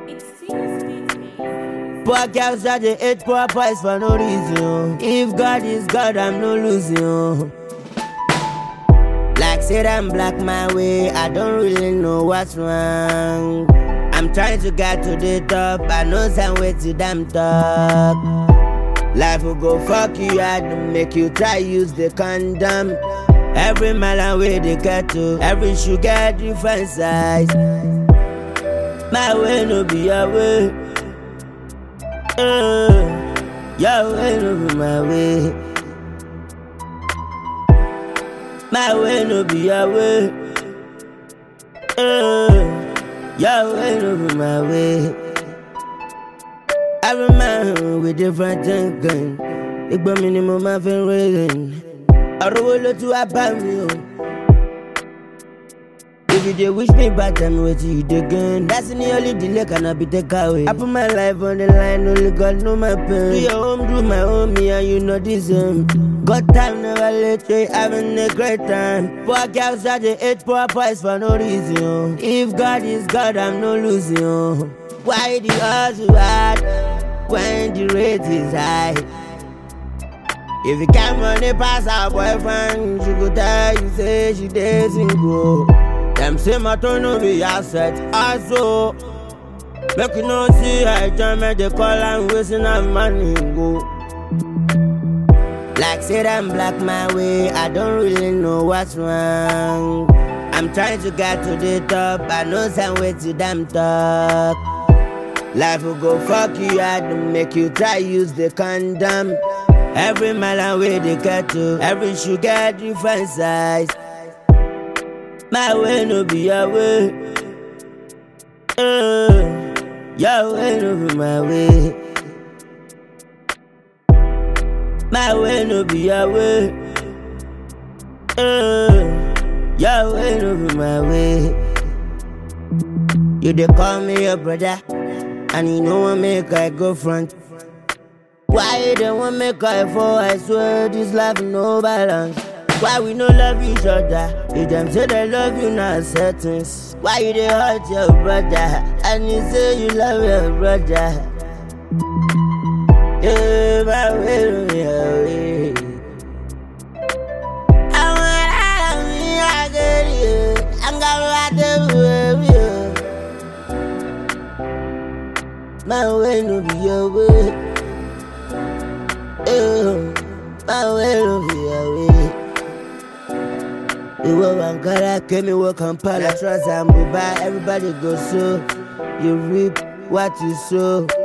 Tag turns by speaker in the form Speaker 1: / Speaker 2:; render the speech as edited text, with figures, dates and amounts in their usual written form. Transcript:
Speaker 1: Poor girls that they hate poor boys for no reason. If God is God, I'm no losing. Like said I'm black my way, I don't really know what's wrong. I'm trying to get to the top, I know some way to damn talk. Life will go fuck you hard to make you try use the condom. Every mile away they get to, every shoe get different size. My way no be your way, your way no be my way. My way no be your way, your way no be my way. Every man with different thinking. Big minimum my friend raising. I roll to a bamboo. If you dey wish me bad, tell me what you dey gain. That's the only delay cannot be taken away. I put my life on the line, only God know my pain. Do your home, do my home, me and you know this God time never late, they having a great time. Poor girls that they hate poor boys for no reason. If God is God, I'm no losing. Why the odds hard when the rate is high? If you can't money pass our boyfriend, she could tell you say she dancing go. Them say my turn no be asset, also make you no see I jam at the call and wasting our money go. Like said I'm black my way, I don't really know what's wrong. I'm trying to get to the top, I know some way to damn talk. Life will go fuck you hard to make you try use the condom. Every mile away they get to, every shoe get different size. My way no be your way, your way no be my way. My way no be your way, your way no be my way. You dey call me your brother, and you know what make I go front. Why you don't want me cry for? I swear this life no balance. Why we no love each other? If them say they love you, not settings. Why you dey hurt your brother? And you say you love your brother. Yeah, my way to your way. I want me, I get you. I'm gonna with you. My way no be your way. My way no be your way. You work Ankara, came in work Kampala, trust and Dubai. Everybody go so. You reap what you sow.